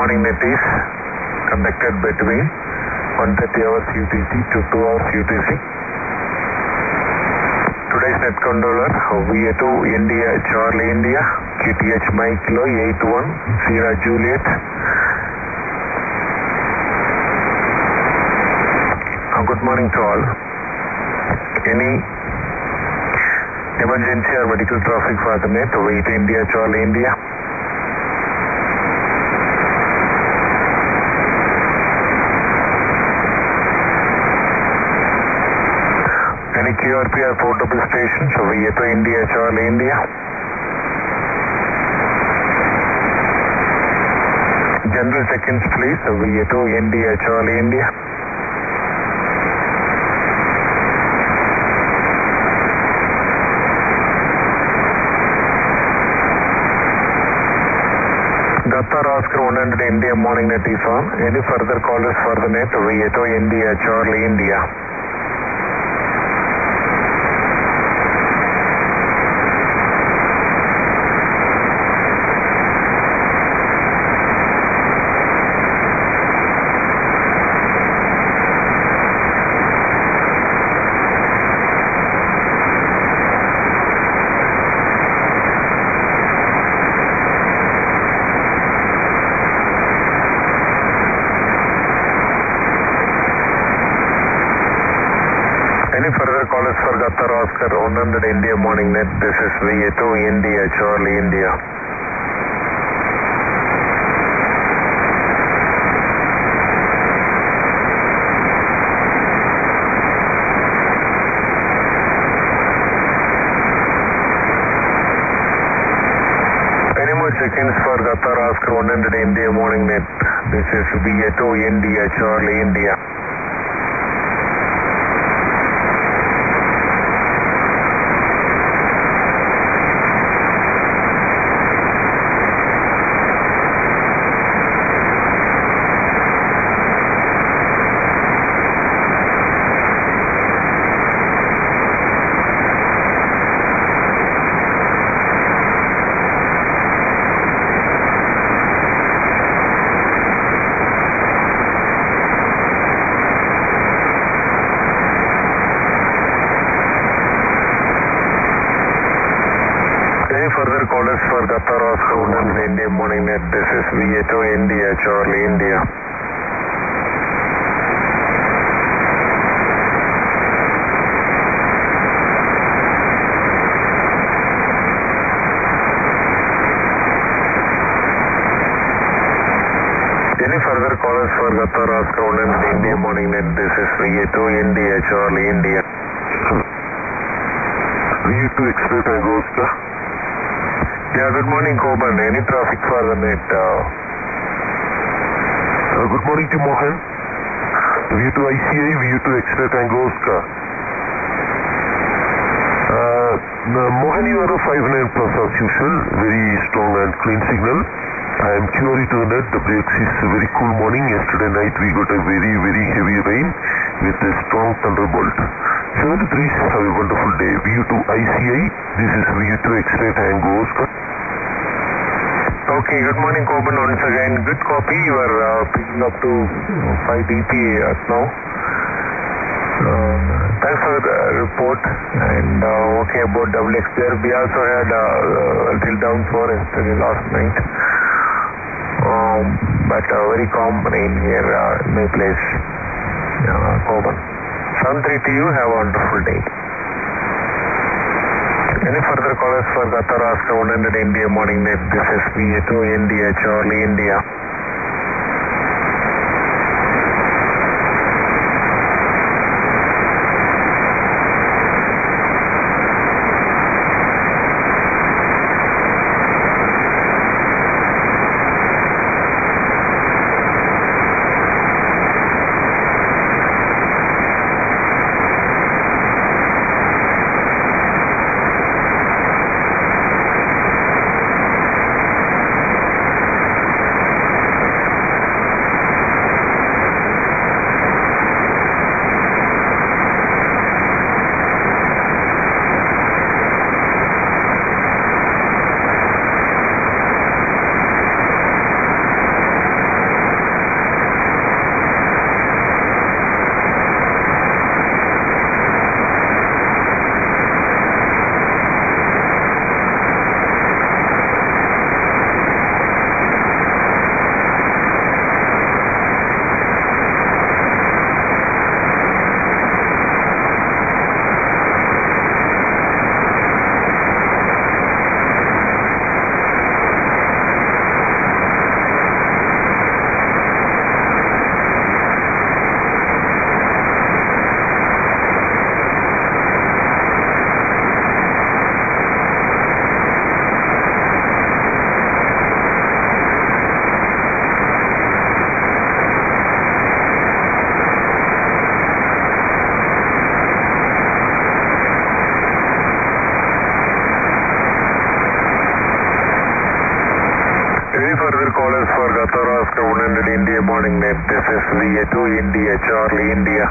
morning net is conducted between 1:30 hours UTC to 2 hours UTC. Today's net controller VA2 India Charlie India QTH Mike Kilo 81 Sierra Juliet. Good morning to all. Any emergency or medical traffic for the net VA2 India Charlie India? Any QRP or portable stations VA2 India Charlie India? General check-ins please VA2 India Charlie India. Qatar Oscar 100 India morning net is on. Any further callers for the net VA2 India Charlie India? Any further callers for Qatar Oscar 100 India morning net? This is VA2 India Charlie India. Any more check-ins for Qatar Oscar 100 India morning net? This is VA2 India Charlie India. Further callers for Qatar Oscar 100 India morning net. This is VA2 India Charlie India. Any further callers for Qatar Oscar 100 India morning net. This is VA2 India Charlie India. VA2 Express Tango Oscar. Yeah, good morning, Coburn. Any traffic for the net? Good morning to Mohan. VA2 ICI, VA2 Extra Tango Oscar. Mohan, you are a 5-9 plus as usual. Very strong and clean signal. I am QRE to the net. The breaks is a very cool morning. Yesterday night we got a very, very heavy rain with a strong thunderbolt. 73s, have a wonderful day. VA2 ICI, this is VA2 Extra Tango Oscar. Okay, good morning, Coburn. Once again, good copy. You are picking up to 5 dp now. Thanks for the report. And okay about WXPR. We also had a little downpour yesterday last night. But very calm rain here in my place, Coburn. 7:30 to you. Have a wonderful day. Any further callers for Qatar Oscar 100 India morning net? This is VA2 India Charlie India. India morning net. This is VA2 India Charlie India.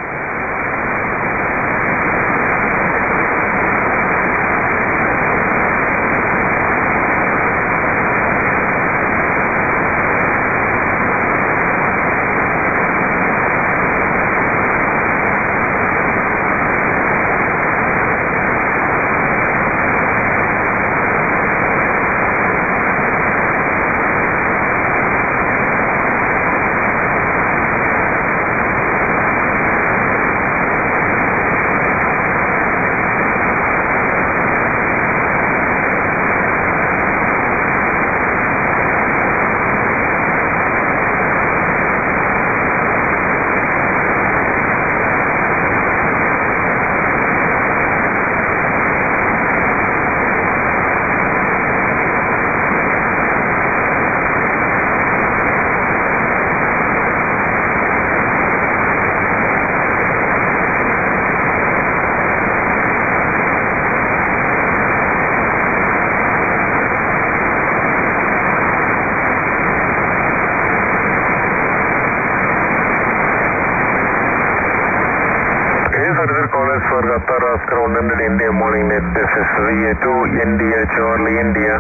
Further callers for Qatar Oscar 100 India morning net. This is VA2 India Charlie India.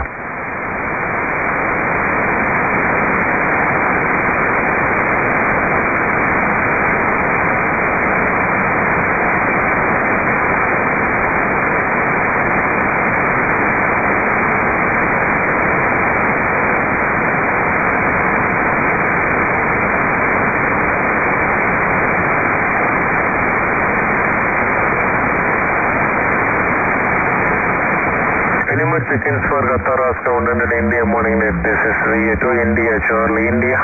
Any more check-ins for Qatar Oscar 100 India morning net. This is VA2 India Charlie India.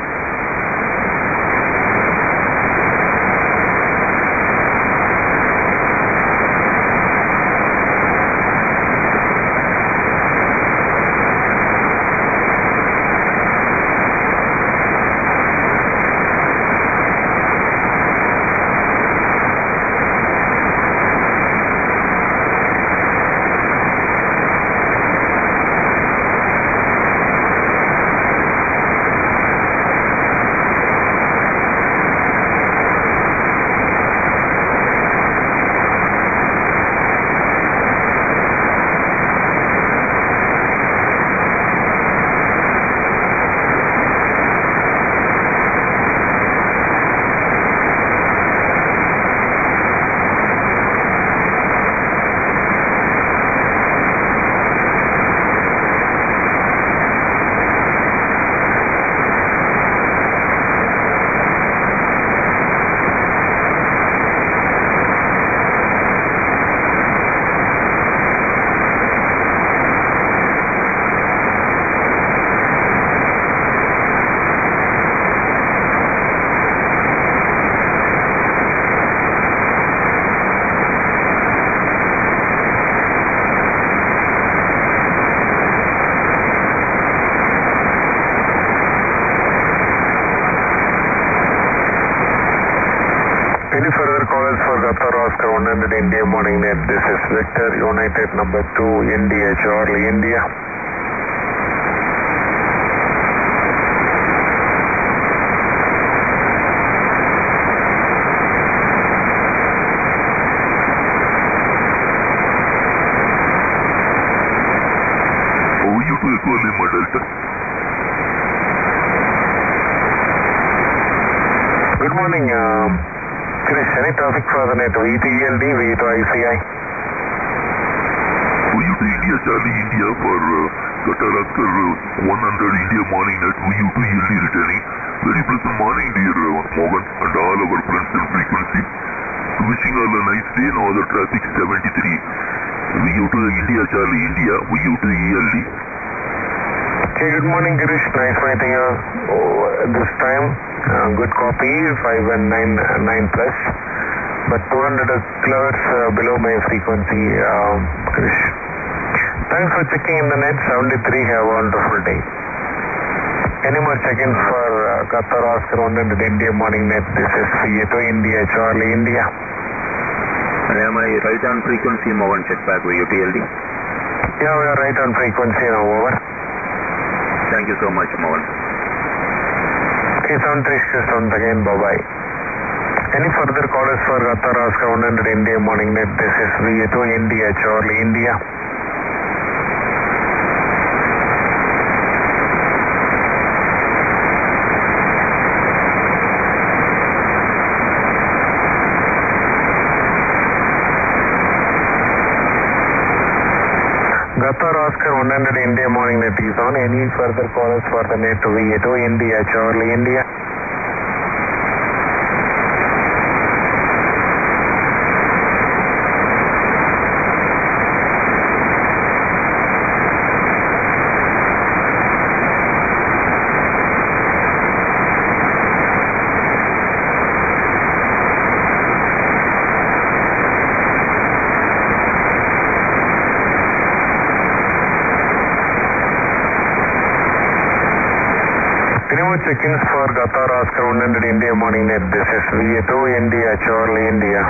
Any further callers for Qatar Oscar 100 India morning net. This is Victor United number 2 India Charlie India. VA2 Echo Lima Delta. Good morning, Chris. Any traffic for the net V2 ELD, V2 ICI? VA2 India Charlie India for Qatar Oscar 100 India morning net. VA2 ELD returning. Very pleasant morning, dear Mohan and all our friends in frequency. Wishing all a nice day. Now the traffic 73. VA2 India Charlie India, VA2 ELD. Okay, good morning, Girish. Nice meeting you this time. Good copy, 5 and 9 plus. But 200 kilohertz below my frequency, Girish. Thanks for checking in the net. 73, have a wonderful day. Any more check-ins for Qatar Oscar 100 India morning net? This is VA2 India Charlie India. Am I right on frequency? Mohan, check back VA2 ELD. Yeah, we are right on frequency now. Over. Thank you so much, Mohan. Okay, 736 again, bye-bye. Any further callers for Qatar Oscar 100 India morning net? This is VA2 India, Charlie, India. Qatar Oscar 100 India morning net is on. Any further callers for the net? VA2 India, Charlie, India. Check-ins for Qatar Oscar 100 India morning net. This is VA2 India, Charlie, India.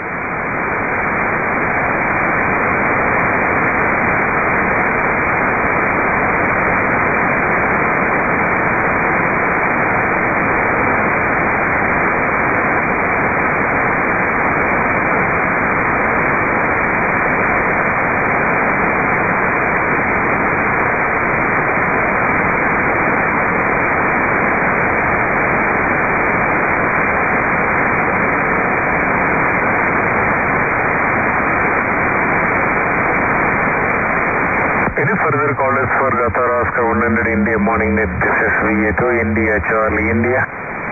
Any further callers for Qatar Oscar 100 India morning net? This is VA2 India, Charlie, India.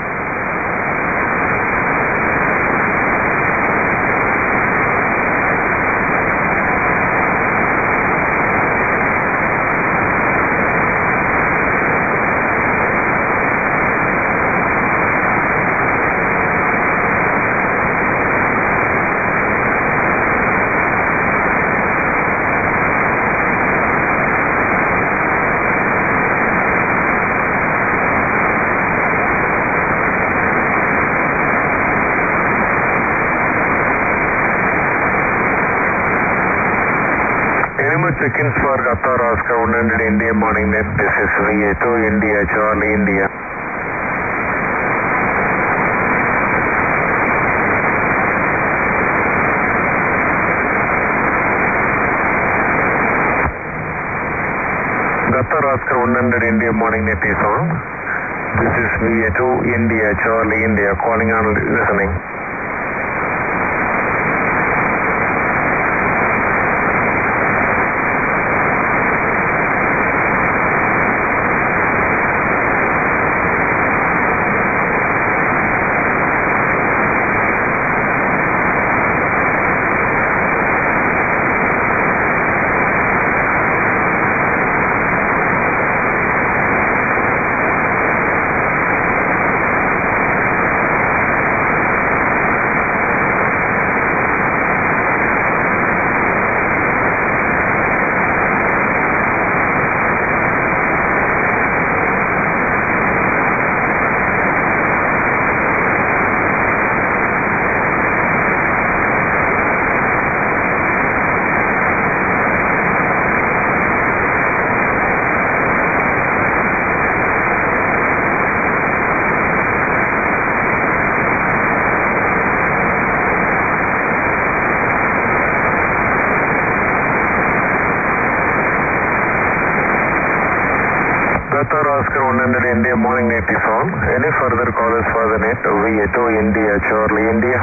Check-ins for Qatar Oscar 100 India morning net. This is VA2 India, Charlie, India. Qatar Oscar 100 India morning net is on. This is VA2 India, Charlie, India. Calling on listening. Qatar Oscar 100 India morning net is on. Any further callers for the net? VA2 India, Charlie, India.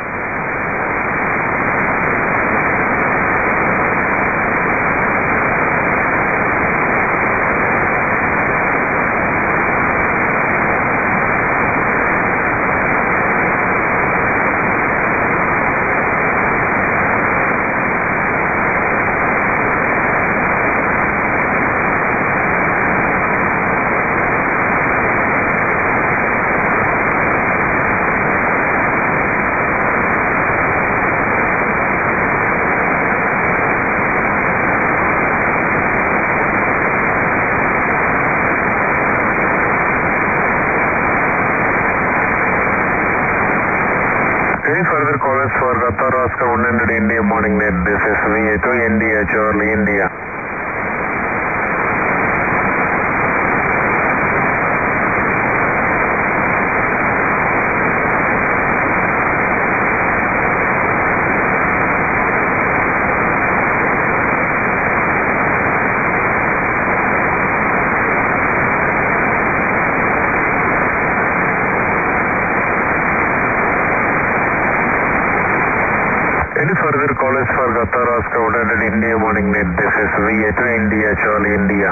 Any further callers for Qatar Oscar 100 India morning net? This is VA2 India, Charlie, India. call is for Qatar Oscar 100 India morning net. This is VA2 India, Charlie India.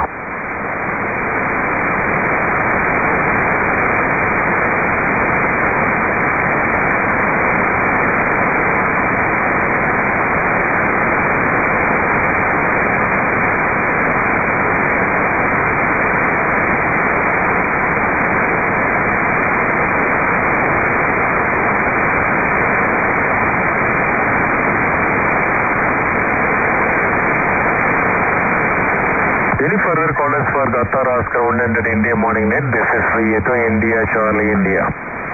Any further callers for Qatar Oscar 100 India morning net? This is VA2 India, Charlie India.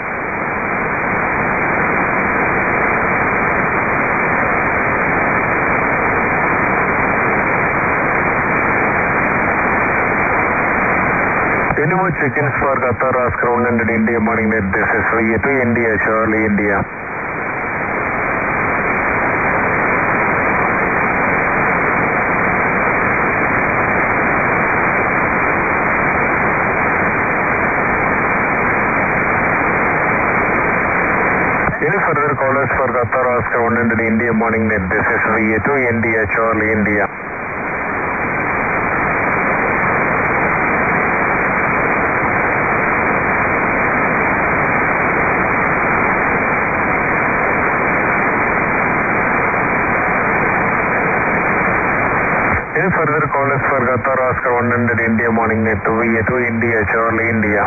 Any more check-ins for Qatar Oscar 100 India morning net? This is VA2 India, Charlie India. Any further callers for Qatar Oscar 100 India morning net? This is VA2 India, Charlie India. Any further callers for Qatar Oscar 100 India morning net? VA2 India, Charlie India.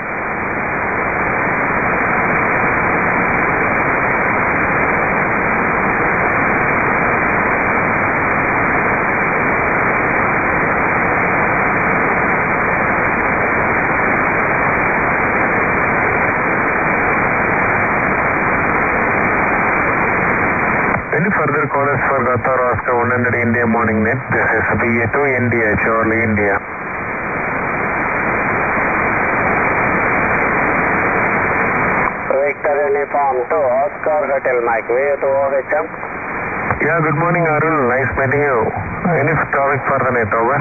Any further callers for Qatar Oscar 100 India morning net? This is VA2 India, Charlie India. Victor uniform to Oscar Hotel Mike, VA2 OHM. Yeah, good morning Arul, nice meeting you. Any traffic for the net, over?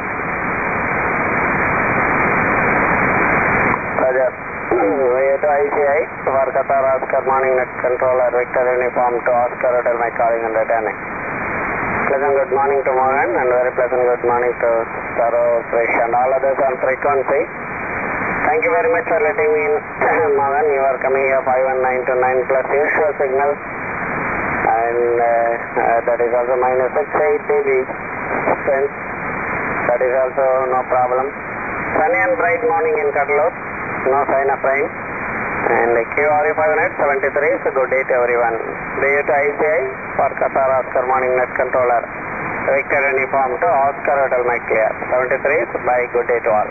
Roger. VA2 ICI for Qatar Oscar morning net controller Victor uniform to Oscar Hotel Mike calling and returning. Pleasant good morning to Morgan and very pleasant good morning to Taro, Trish and all others on frequency. Thank you very much for letting me in, Morgan. You are coming here 519 to 9 plus usual signal, and that is also minus 68 dB sense. That is also no problem. Sunny and bright morning in Cuddalore, no sign of rain. And QRE 573 is a good day to everyone. VA2 ICI for Qatar Oscar morning net controller Victor uniform to Oscar Hotel Mike clear. 73 is bye, good day to all.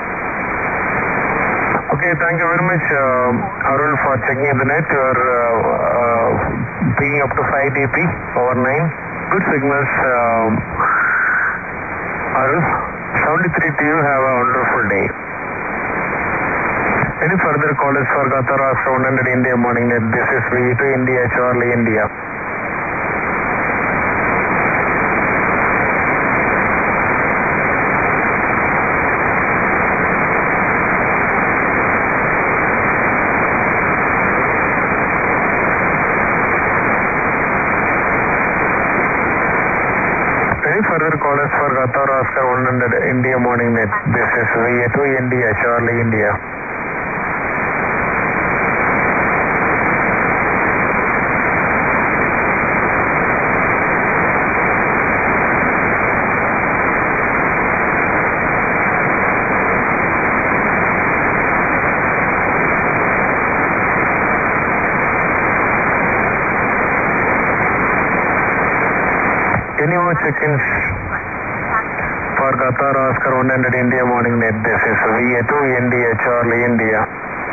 Okay, thank you very much Arul for checking the net. You are picking up to 5 dp over 9. Good signals Arul. 73 to you, have a wonderful day. Any further callers for Qatar Oscar 100 India morning net? This is VA2 India, Charlie India. Any further callers for Qatar Oscar 100 India morning net? This is VA2 India, Charlie India. Any more check-ins for Qatar Oscar 100 India morning net? This is VA2 India, Charlie India.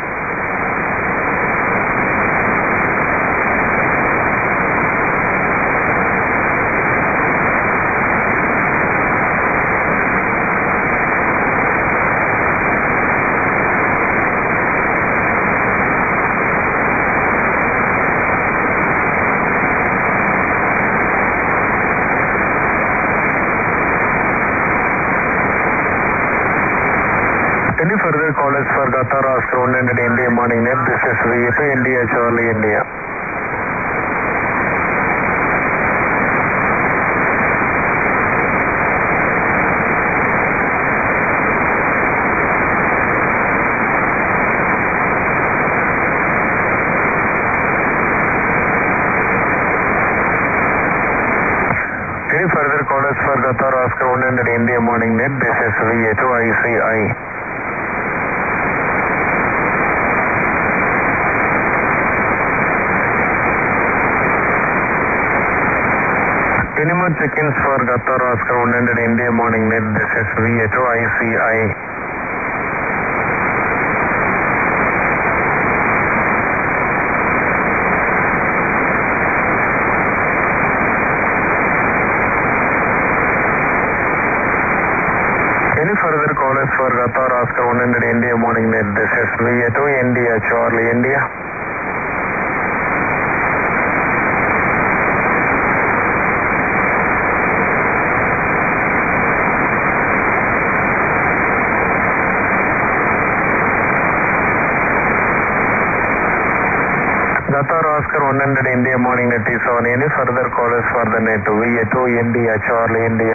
Any further callers for Qatar Oscar 100 India morning net? This is VA2 India, Charlie India. 100 India morning net, this is VA2 ICI. Any more check-ins for Qatar Oscar 100 India morning net, this is VA2 ICI. Any further callers for Qatar Oscar 100 India morning net, this is VA2 India Charlie India. Qatar Oscar 100 India morning net is on. Any further callers for the net, VA2 India Charlie India.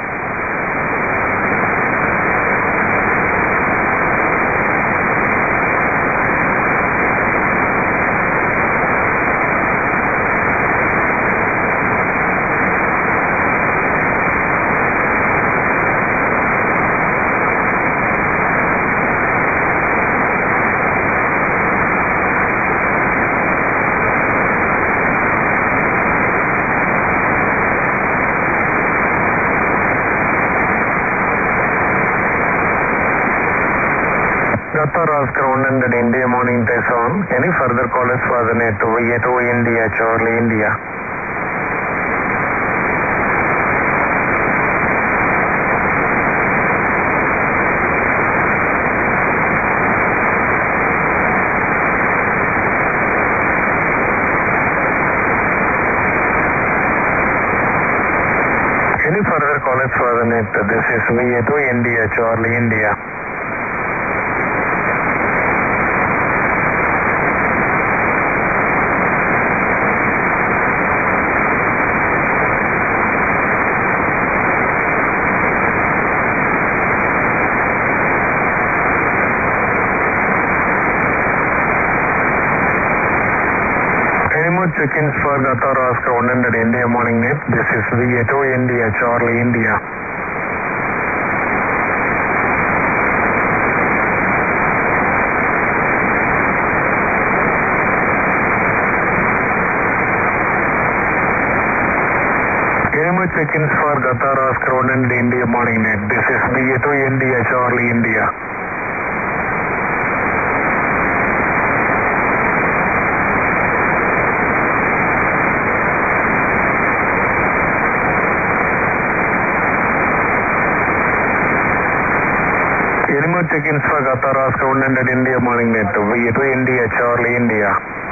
Qatar Oscar 100 India morning is on. Any further callers for the net, VA2 India Charlie India. Any further callers for the net, this is VA2 India Charlie India. Check-ins for Qatar Oscar 100 India morning net, this is VA2 India Charlie India. Any more check-ins for Qatar Oscar 100 India morning net, this is VA2 India Charlie India. Any more check-ins for Qatar Oscar 100 India morning net, VA2 India Charlie India.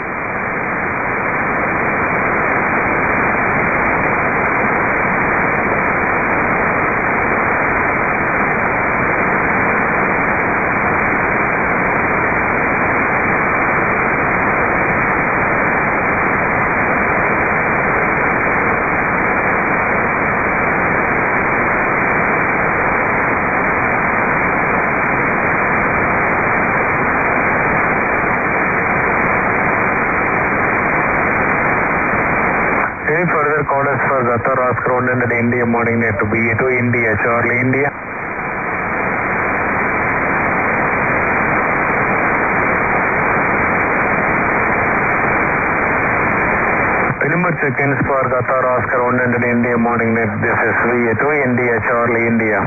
Any further callers for Qatar Oscar 100 India morning net, VA2 India Charlie India. Any more check-ins for Qatar Oscar 100 India morning net, this is VA2 India Charlie India.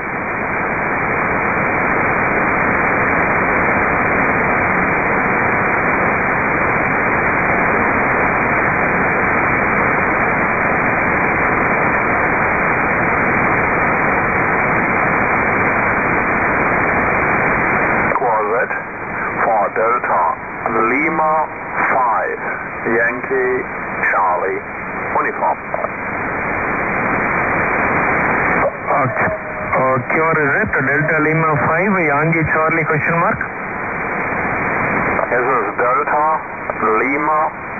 for Delta Lima 5 Yankee Charlie uniform. Okay. Cure is it? Delta Lima 5 Yankee Charlie question mark? This is Delta Lima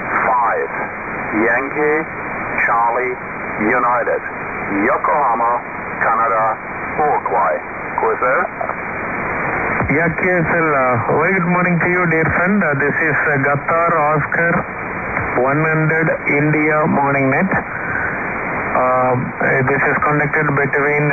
5 Yankee Charlie United Yokohama, Canada, Uruguay. Who is there? Yeah, KSL, very good morning to you, dear friend. This is Qatar Oscar 100 India morning net. This is conducted between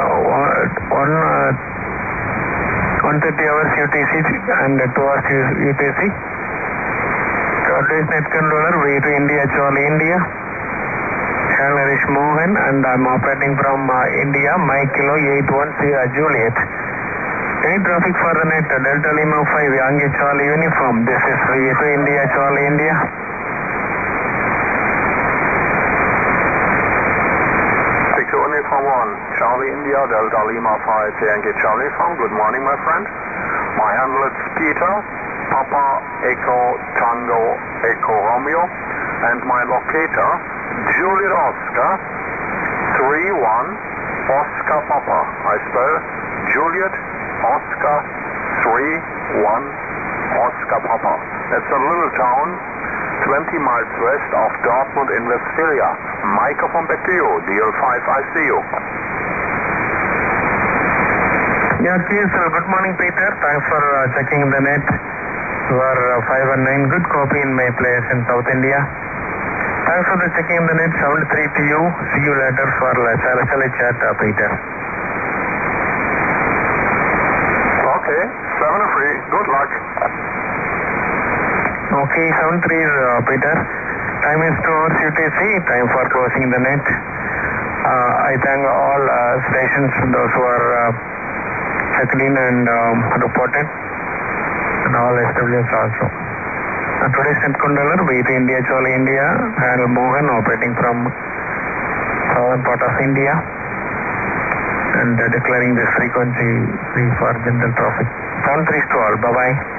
1:30 hours UTC and 2 hours UTC. Today's net controller V2 India Charlie India. Harish Mohan, and I'm operating from India, Mike Kilo 81 Sierra Juliet. Any traffic for the net Delta Lima 5 Yankee Charlie Uniform. This is V2 India Charlie India. Uniform 1, Charlie India, Delta Lima 5, Yankee Charlie Uniform. Good morning, my friend. My handle is Peter, Papa Echo Tango Echo Romeo, and my locator, Juliet Oscar 31 Oscar Papa. I spell Juliet Oscar 31 Oscar Papa. It's a little town 20 miles west of Dortmund in Westphalia. Microphone back to you. DL5, I see you. Yeah, please. Good morning, Peter. Thanks for checking the net. You are 5 and 9. Good copy in my place in South India. Thanks for the checking the net. 73 to you. See you later for Salasali chat, Peter. Okay. 7 free. Good luck. Okay, 73 is Peter. Time is 2 hours UTC. Time for closing the net. I thank all stations, those who are checked in and reported, and all SWs also. Today's net controller V2 India Charlie India, and Mohan operating from southern part of India, and declaring this frequency free for general traffic. 73 to all. Bye bye.